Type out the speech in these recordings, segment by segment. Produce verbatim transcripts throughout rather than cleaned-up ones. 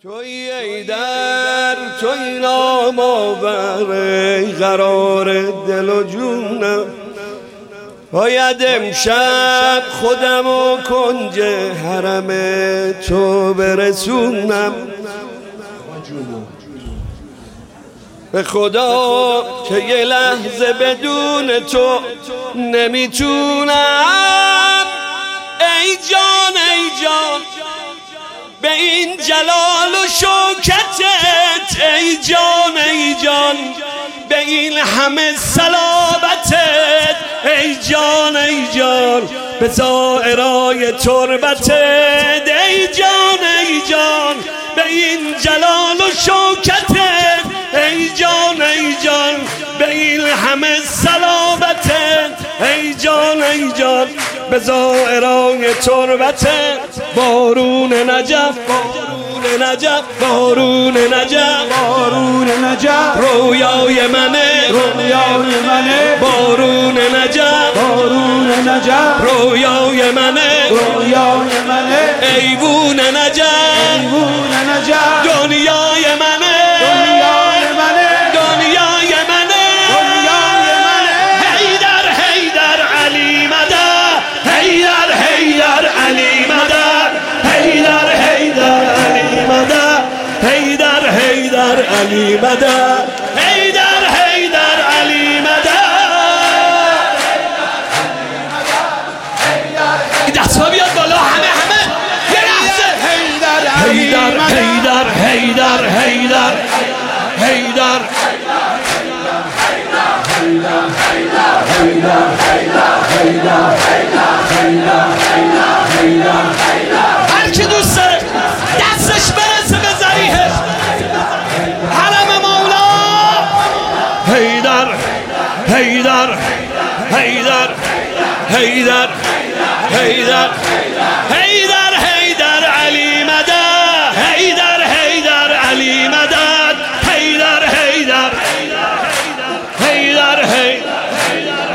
توی ای در توی نام آور قرار دل و جونم، باید امشب خودم و کنج حرم تو برسونم. به خدا که یه لحظه بدون تو نمیتونم. ای جان ای جان به این جلال و شوکتت، ای جان ای جان به این همه صلابتت، ای جان ای جان به زائرای تربتت، ای جان ای جان به این جلال و شوکتت، ای جان ای جان به این همه صلابتت، ای جان ای جان به زائرای تربتت. بارون نجف بارون نجف بارون نجف بارون نجف رویای منه رویای منه، بارون نجف بارون نجف رویای منه رویای منه، ایوون نجف ایوون نجف دنیای منه دنیای منه، دنیای منه دنیای منه. حیدر حیدر علی مدد، حیدر حیدر علی مدد، حیدر حیدر علی مدد، حیدر حیدر علی مدد، حیدر حیدر علی مدد. دستا بیاد بالا همه همه یه لحظه. حیدر حیدر حیدر حیدر حیدر حیدر هر کی دوست داره دستش برسه به ذریحه حرم مولا. حیدر حیدر حیدر حیدر حیدر حیدر حیدر علی مدد، حیدر حیدر علی مدد، حیدر حیدر حیدر حیدر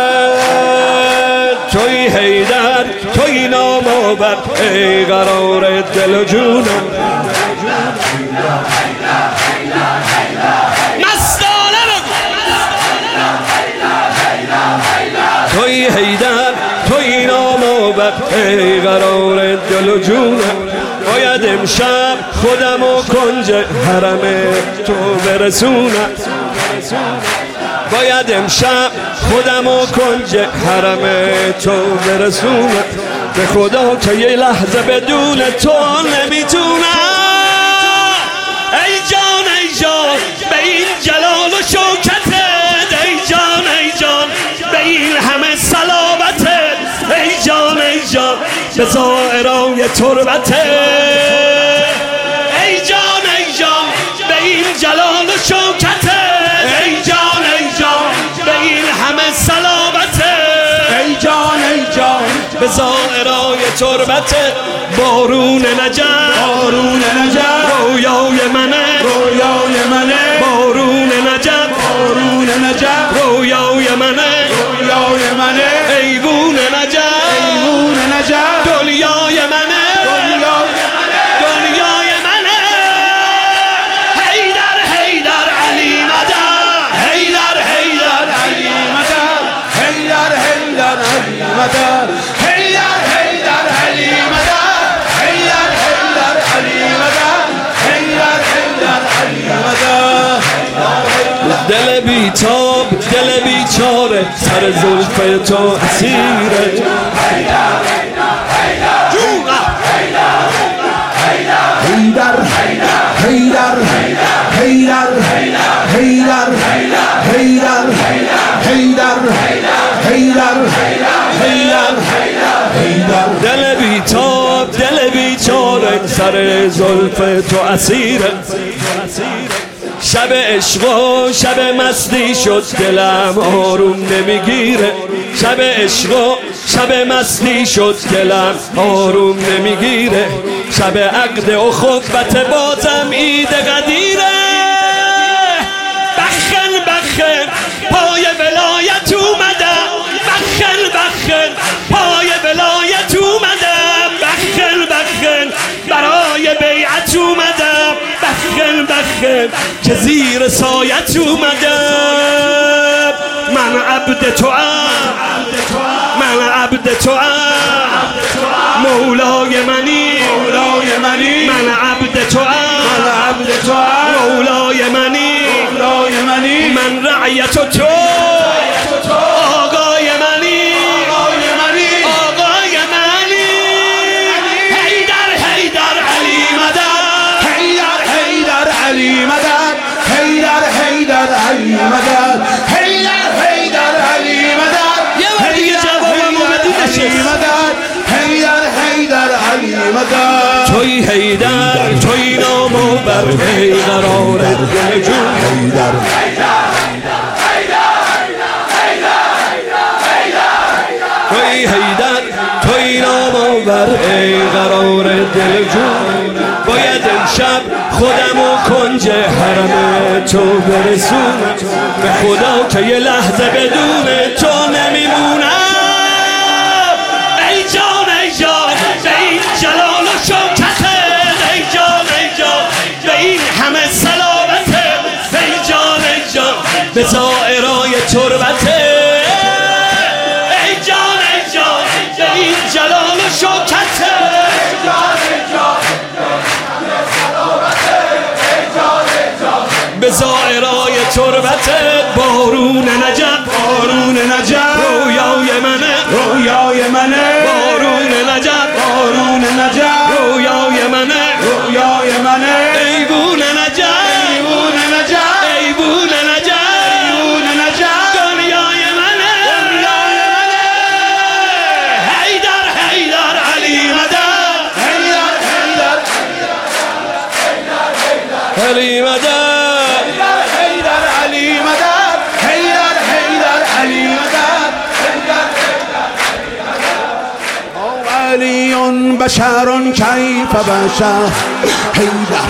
توی حیدر توی نام آور ای قرار دل و جونم. مستانه رو توی حیدر توی نام آور ای قرار دل و جونم، باید امشب خودم و کنج حرم تو برسونم، باید امشب خودم و کنج حرم تو برسونم. به خدا که یه لحظه بدون تو نمیتونم. ای جان ای جان به این جلال و شوکتت، ای جان ای جان به این همه صلابتت، ای جان ای جان به زائرای تربتت، ای جان ای جان به این جلال و شوکتت، ای جان ای جان به این همه صلابتت، ای جان ای جان به زائرای تربتت. بارون نجف بارون نجف رویای منه رویای منه، بارون نجف بارون نجف رویای منه رویای منه، ایوون نجف ایوون نجف دنیای منه دنیای منه، دنیای منه. حیدر حیدر علی مدد، حیدر حیدر علی مدد، حیدر حیدر علی مدد، حیدر حیدر علی مدد، حیدر حیدر علی مدد، حیدر حیدر علی مدد. دل بیتاب دل بیچاره سر زلف تو اسیره. حیدر حیدر حیدر حیدر حیدر حیدر حیدر حیدر دل بیتاب دل بیچاره سر زلف تو اسیره. شب عشق و شب مستی شد دلم آروم نمیگیره، شب عشق و شب مستی شد دلم آروم نمیگیره، شب عقد و خطبت بازم عید قدیره. بخن بخن پای ولایت اومدم، بخن بخن پای ولایت اومدم، بخن بخن برای بیعت اومدم. خیر که زیر سایت اومدم. من عبد تو ام، من عبد تو ام، مولای منی، مولای منی، من عبد تو ام، من عبد تو ام، مولای منی، مولای منی، من رعیت تو، آقای منی، آقای منی، آقای منی. حیدر حیدر علی مدد، حیدر حیدر علی مدد، حیدر حیدر علی مدد، حیدر حیدر علی مدد. یه بار دیگه جوابمو بدید نشست. حیدر حیدر علی مدد. توی حیدر، توی نامو بر ای قرار دل جون. حیدر توی حیدر، توی نامو بر ای قرار دل جون. باید امشب خودمو کنج حرم تو برسونم، به خدا که یه لحظه بدون تو نمیمونم. ای جان ای جان به این جلال و شوکته، ای جان ای جان به این همه سلامته، ای جان ای جان به زائرای تربته، ای جان ای جان به این جلال و شوکته. به زائرای تربته بارون نجف، بارون نجف رویای منه، رویای منه، بارون نجف، بارون نجف رویای منه، رویای منه، ایوون نجف، ایوون نجف، ایوون نجف، ایوون نجف، دنیای منه، دنیای منه. حیدر حیدر علی مدد، حیدر حیدر علی مدد. حیدر علی مدد، حیدر حیدر علی مدد، علی بشر کیف بشر. حیدر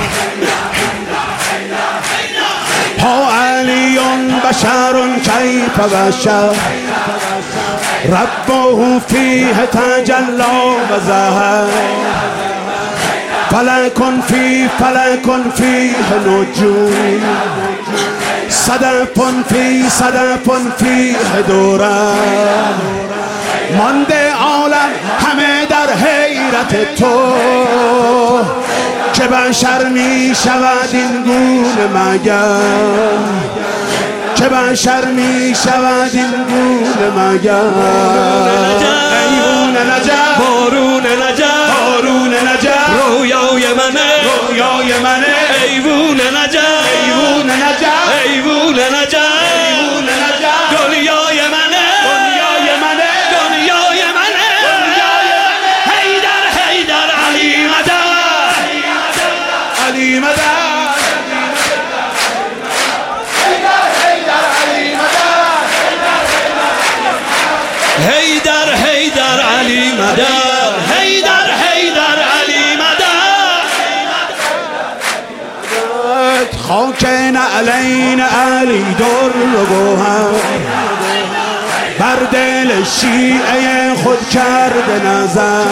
ها علی بشر کیف بشر، ربه فیه تجلی و ظهر، فلک فی فلک فیه نجوم، صدف فی صدف فیه دوران. مانده عالم همه در حیرت تو، که بشر می شود این گونه مگر، که بشر می شود این گونه مگر. ایوون نجف، بارون نجف، بارون نجف، رویای منه، رویای منه، ایوون نجف، ایوون نجف، ایوون نجف، ایوون نجف، دنیای منه، دنیای منه، دنیای منه. حیدر حیدر علی مدد، علی مدد، حیدر حیدر علی مدد، حیدر حیدر علی مدد، حیدر حیدر علی مدد. خاک نعلین علی در و گوهر، بر دل شیعه خود کرده نظر.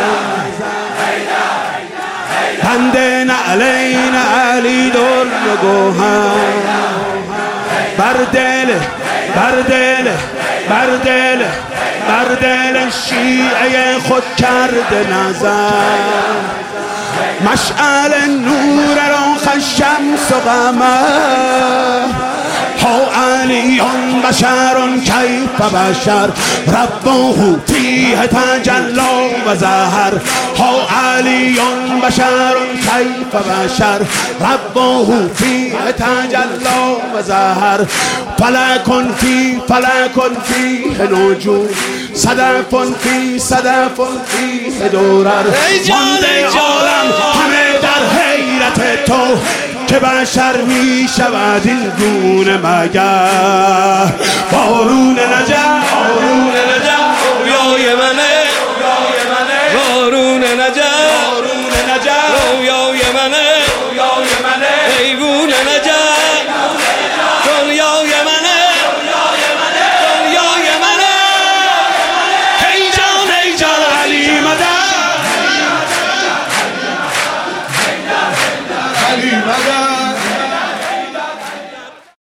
بند نعلین علی در و گوهر، بر دل بر دل بر دل بر دل شیعه خود کرده نظر. مشعل نور را الشمس و قمر، ها علی بشر کیف بشر، ربه فیه تجلی و ظهر. ها علی بشر کیف بشر، ربه فیه تجلی و ظهر. فلک فی فلک فیه نجوم، صدف فی صدف فیه دورر. مانده عالم همه در حیرت تو، که بشر می شود این گونه مگر. بارون نجف، بارون نجف، رویای منه، بارون نجف، بارون نجف، رویای منه، رویای منه، ایوون نجف، دنیای منه، دنیای منه. ای جان ای جان علی مدد، علی مدد.